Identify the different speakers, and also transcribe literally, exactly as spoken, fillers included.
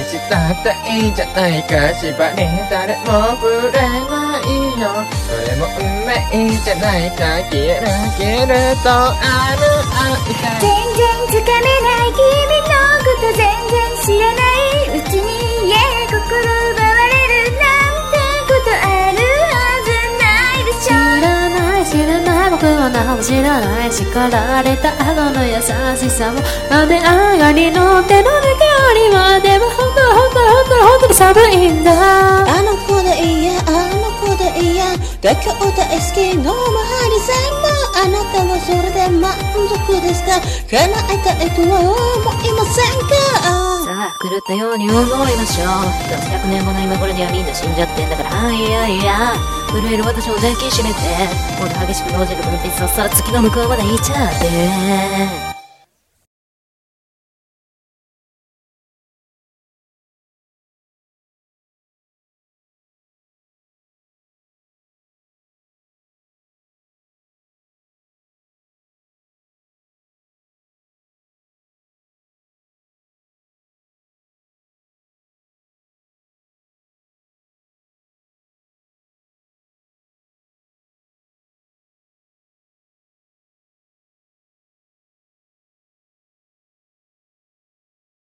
Speaker 1: したっていいじゃないか。縛り誰も触れないよ。それも運命じゃないか。消える消えるとある愛が
Speaker 2: 全然つかめない君のこと全然知らないうちに、yeah、心奪われるなんてことあるはずないでしょ。知らない知らない僕は何も知らない。叱られた後の優しさも雨上がりの手の中よりは、でもほんとほんとほんとほんとに寒いんだ。
Speaker 3: あの子でいいやあの子でいいや、妥協大好きの周り全部、あなたはそれで満足ですか。叶えたいとは思いませんか。
Speaker 2: さあ狂ったように思いましょう。どうせひゃくねんごの今頃にはみんな死んじゃってんだから、いやいや震える私を抱きしめて、もっと激しく脳汁分泌さっさら月の向こうまで行っちゃって。